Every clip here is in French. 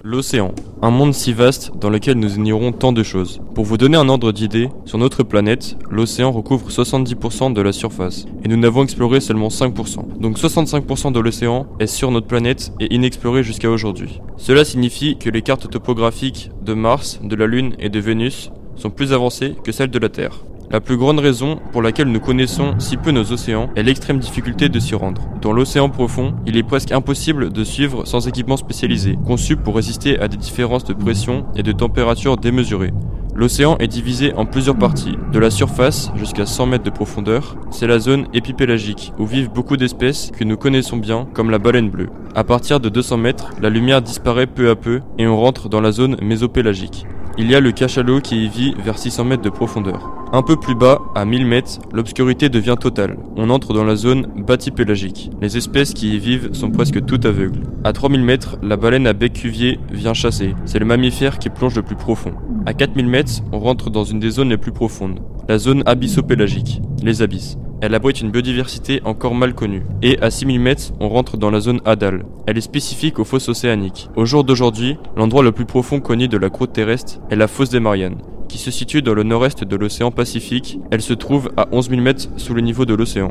L'océan, un monde si vaste dans lequel nous ignorons tant de choses. Pour vous donner un ordre d'idée, sur notre planète, l'océan recouvre 70% de la surface, et nous n'avons exploré seulement 5%. Donc 65% de l'océan est sur notre planète et inexploré jusqu'à aujourd'hui. Cela signifie que les cartes topographiques de Mars, de la Lune et de Vénus sont plus avancées que celles de la Terre. La plus grande raison pour laquelle nous connaissons si peu nos océans est l'extrême difficulté de s'y rendre. Dans l'océan profond, il est presque impossible de suivre sans équipement spécialisé, conçu pour résister à des différences de pression et de température démesurées. L'océan est divisé en plusieurs parties. De la surface jusqu'à 100 mètres de profondeur, c'est la zone épipélagique, où vivent beaucoup d'espèces que nous connaissons bien, comme la baleine bleue. À partir de 200 mètres, la lumière disparaît peu à peu et on rentre dans la zone mésopélagique. Il y a le cachalot qui y vit vers 600 mètres de profondeur. Un peu plus bas, à 1000 mètres, l'obscurité devient totale. On entre dans la zone bathypélagique. Les espèces qui y vivent sont presque toutes aveugles. À 3000 mètres, la baleine à bec cuvier vient chasser. C'est le mammifère qui plonge le plus profond. À 4000 mètres, on rentre dans une des zones les plus profondes. La zone abyssopélagique, les abysses. Elle abrite une biodiversité encore mal connue. Et à 6000 mètres, on rentre dans la zone hadale. Elle est spécifique aux fosses océaniques. Au jour d'aujourd'hui, l'endroit le plus profond connu de la croûte terrestre est la fosse des Mariannes, qui se situe dans le nord-est de l'océan Pacifique. Elle se trouve à 11 000 mètres sous le niveau de l'océan.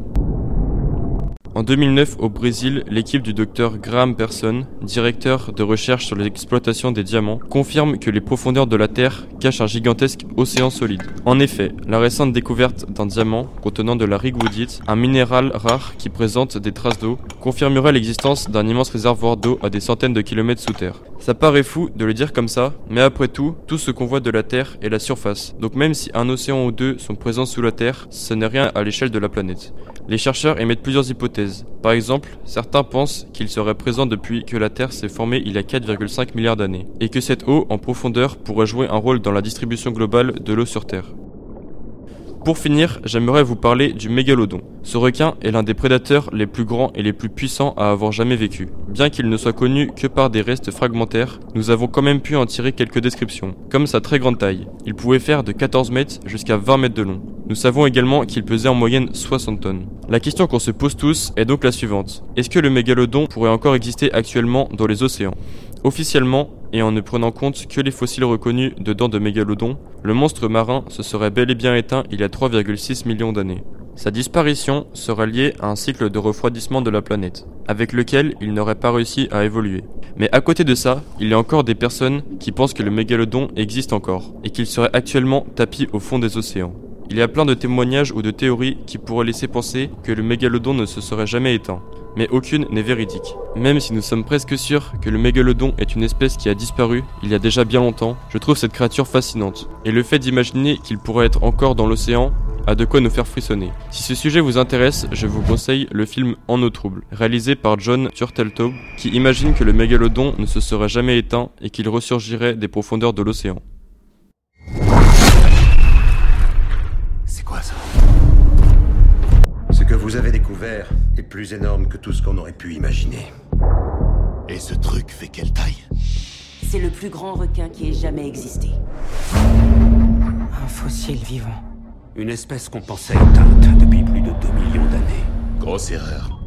En 2009, au Brésil, l'équipe du docteur Graham Person, directeur de recherche sur l'exploitation des diamants, confirme que les profondeurs de la Terre cachent un gigantesque océan solide. En effet, la récente découverte d'un diamant contenant de la rigwoodite, un minéral rare qui présente des traces d'eau, confirmerait l'existence d'un immense réservoir d'eau à des centaines de kilomètres sous terre. Ça paraît fou de le dire comme ça, mais après tout ce qu'on voit de la Terre est la surface. Donc même si un océan ou deux sont présents sous la Terre, ce n'est rien à l'échelle de la planète. Les chercheurs émettent plusieurs hypothèses. Par exemple, certains pensent qu'il serait présent depuis que la Terre s'est formée il y a 4,5 milliards d'années, et que cette eau en profondeur pourrait jouer un rôle dans la distribution globale de l'eau sur Terre. Pour finir, j'aimerais vous parler du mégalodon. Ce requin est l'un des prédateurs les plus grands et les plus puissants à avoir jamais vécu. Bien qu'il ne soit connu que par des restes fragmentaires, nous avons quand même pu en tirer quelques descriptions, comme sa très grande taille. Il pouvait faire de 14 mètres jusqu'à 20 mètres de long. Nous savons également qu'il pesait en moyenne 60 tonnes. La question qu'on se pose tous est donc la suivante. Est-ce que le mégalodon pourrait encore exister actuellement dans les océans ? Officiellement, et en ne prenant compte que les fossiles reconnus de dents de mégalodon, le monstre marin se serait bel et bien éteint il y a 3,6 millions d'années. Sa disparition serait liée à un cycle de refroidissement de la planète, avec lequel il n'aurait pas réussi à évoluer. Mais à côté de ça, il y a encore des personnes qui pensent que le mégalodon existe encore, et qu'il serait actuellement tapi au fond des océans. Il y a plein de témoignages ou de théories qui pourraient laisser penser que le mégalodon ne se serait jamais éteint. Mais aucune n'est véridique. Même si nous sommes presque sûrs que le mégalodon est une espèce qui a disparu il y a déjà bien longtemps, je trouve cette créature fascinante. Et le fait d'imaginer qu'il pourrait être encore dans l'océan a de quoi nous faire frissonner. Si ce sujet vous intéresse, je vous conseille le film En eau trouble, réalisé par John Turteltaub, qui imagine que le mégalodon ne se serait jamais éteint et qu'il ressurgirait des profondeurs de l'océan. C'est quoi ça ? Ce que vous avez découvert est plus énorme que tout ce qu'on aurait pu imaginer. Et ce truc fait quelle taille ? C'est le plus grand requin qui ait jamais existé. Un fossile vivant. Une espèce qu'on pensait éteinte depuis plus de 2 millions d'années. Grosse erreur.